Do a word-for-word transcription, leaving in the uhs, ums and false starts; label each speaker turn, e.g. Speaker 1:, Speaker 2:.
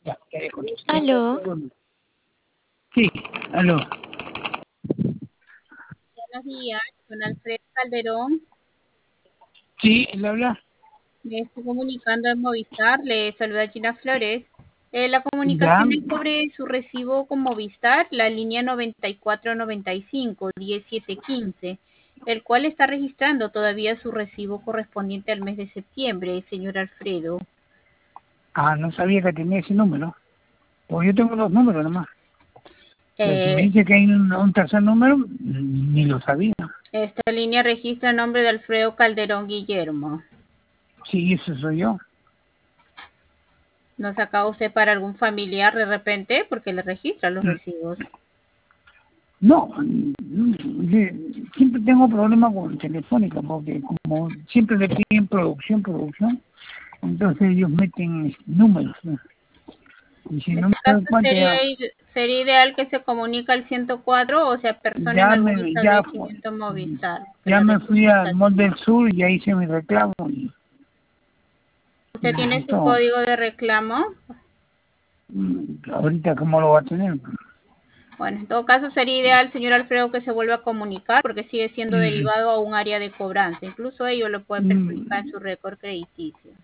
Speaker 1: Ya, ya le contesto.
Speaker 2: Aló,
Speaker 1: Sí, aló.
Speaker 3: Buenos días, don Alfredo Calderón.
Speaker 1: Sí, él habla.
Speaker 3: Me estoy comunicando en Movistar. Le saluda Gina Flores. Eh, la
Speaker 1: Ya.
Speaker 3: comunicación es sobre su recibo con Movistar, la línea noventa y cuatro noventa y cinco diecisiete quince, el cual está registrando todavía su recibo correspondiente al mes de septiembre, señor Alfredo.
Speaker 1: Ah, no sabía que tenía ese número. Pues yo tengo dos números nomás. Pero si me
Speaker 3: Eh,
Speaker 1: dice que hay un, un tercer número, ni lo sabía.
Speaker 3: esta línea registra el nombre de Alfredo Calderón Guillermo.
Speaker 1: Sí, eso soy yo.
Speaker 3: ¿No sacaba usted para algún familiar de repente? Porque le registra los recibos.
Speaker 1: No, mm, siempre tengo problemas con Telefónica, porque como siempre le piden producción, producción, entonces ellos meten números, ¿no? Y si
Speaker 3: En
Speaker 1: no
Speaker 3: este
Speaker 1: me
Speaker 3: caso
Speaker 1: doy cuenta ya,
Speaker 3: sería, ide- sería ideal que se comunique al ciento cuatro o se apersone en
Speaker 1: ya
Speaker 3: algún
Speaker 1: me, ya,
Speaker 3: establecimiento Movistar, que
Speaker 1: ya
Speaker 3: le
Speaker 1: me fui
Speaker 3: registre
Speaker 1: al
Speaker 3: esa
Speaker 1: Mall
Speaker 3: línea.
Speaker 1: del Sur y ya hice mi reclamo y,
Speaker 3: ¿Usted
Speaker 1: y
Speaker 3: tiene su
Speaker 1: todo.
Speaker 3: código de reclamo?
Speaker 1: Mm, Ahorita, ¿cómo lo va a tener?
Speaker 3: Bueno, en todo caso sería ideal, señor Alfredo, que se vuelva a comunicar porque sigue siendo
Speaker 1: Mm,
Speaker 3: derivado a un área de cobranza. Incluso ello lo puede perjudicar en
Speaker 1: mm,
Speaker 3: su récord crediticio.